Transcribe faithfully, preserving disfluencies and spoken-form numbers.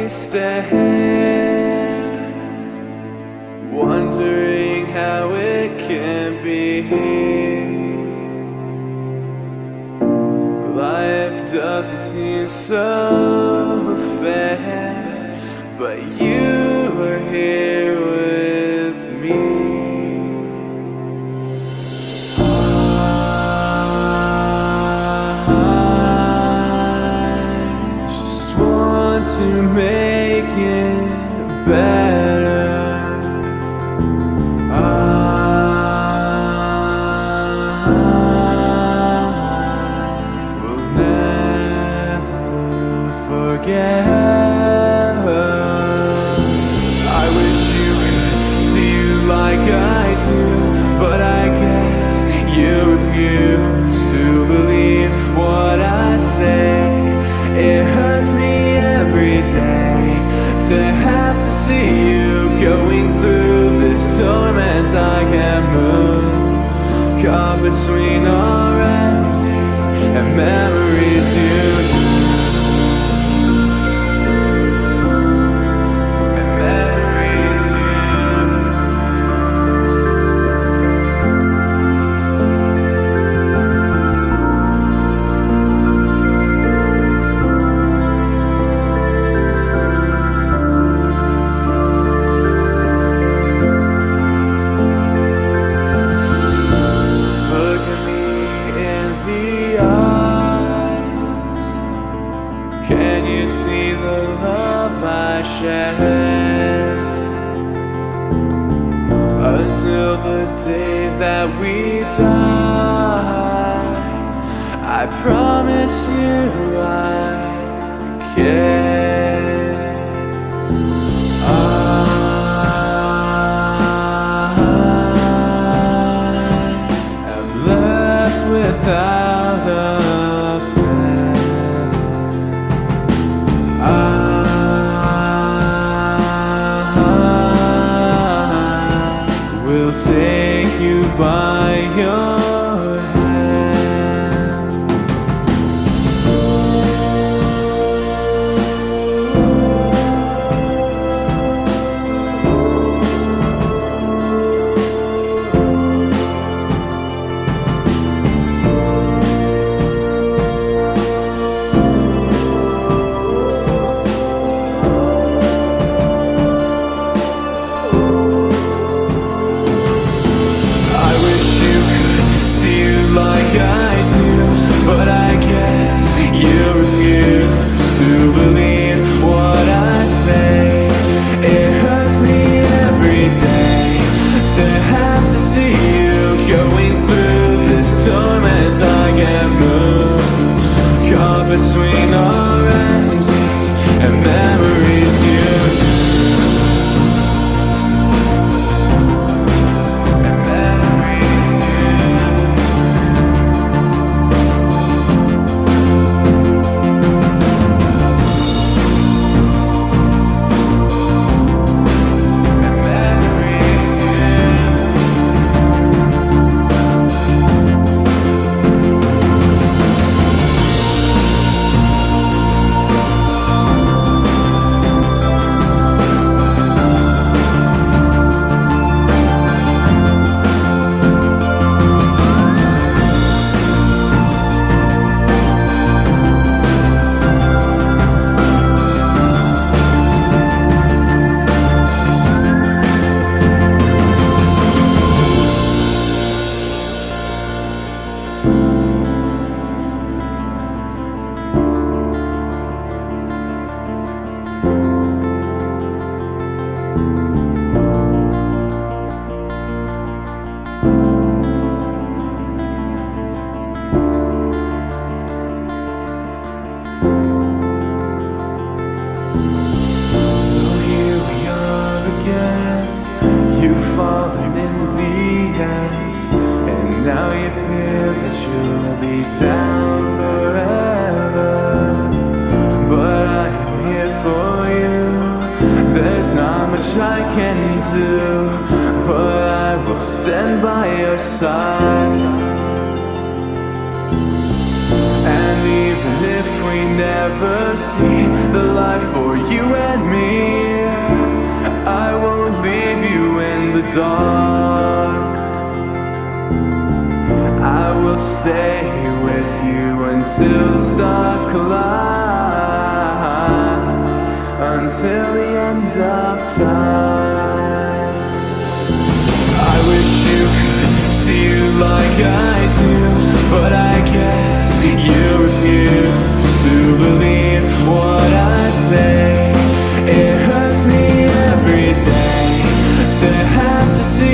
I stare, wondering how it can be. Life doesn't seem so fair, but you are here with me. To make it better, I will never forget. I wish you could see you like I do, but I guess you refuse to believe what I say. It hurts me every day to have to see you going through this torment. I can't move, caught between our empty and memories you Can you see the love I share? Until the day that we die, I promise you I care. I am left without a take you by your like I do, but I guess you refuse to believe what I say. It hurts me every day to have to see you going through this torment. I can't move, caught between our empty and memories you falling in the end, and now you feel that you'll be down forever. But I am here for you. There's not much I can do, but I will stand by your side. And even if we we never see the light for you and me. I won't leave you in the dark. I will stay with you until the stars collide, until the end of time. I wish you could see you like I do, but I guess you refuse to believe what I say. It hurts me every day to have to see